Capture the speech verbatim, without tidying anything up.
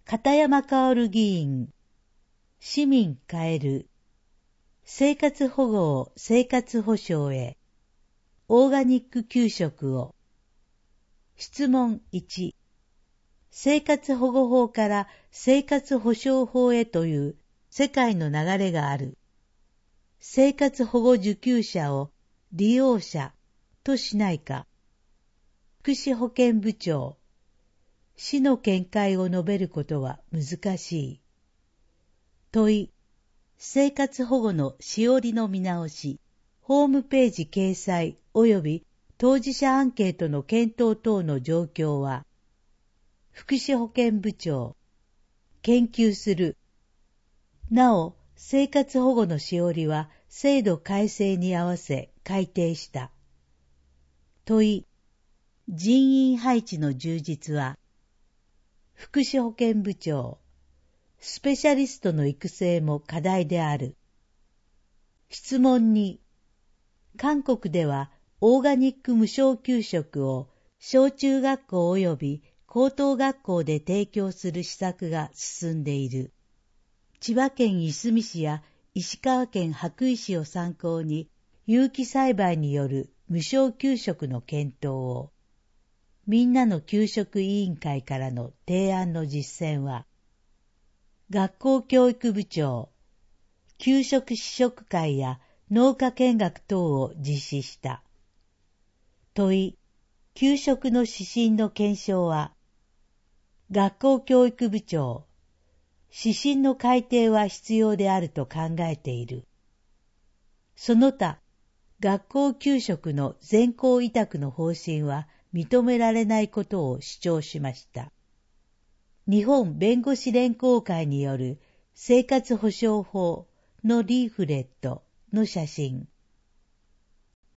片山薫議員、市民変える、生活保護を生活保障へ、オーガニック給食を。質問いち、生活保護法から生活保障法へという世界の流れがある。生活保護受給者を利用者としないか。福祉保健部長、市の見解を述べることは難しい。問い、生活保護のしおりの見直し、ホームページ掲載及び当事者アンケートの検討等の状況は、福祉保健部長、研究する。なお、生活保護のしおりは制度改正に合わせ改定した。問い、人員配置の充実は、福祉保健部長、スペシャリストの育成も課題である。質問に、韓国ではオーガニック無償給食を小中学校及び高等学校で提供する施策が進んでいる。千葉県いすみ市や石川県羽咋市を参考に有機栽培による無償給食の検討を、みんなの給食委員会からの提案の実践は、学校教育部長、給食試食会や農家見学等を実施した。問い、給食の指針の検証は、学校教育部長、指針の改定は必要であると考えている。その他、学校給食の全校委託の方針は認められないことを主張しました。日本弁護士連合会による生活保障法のリーフレットの写真。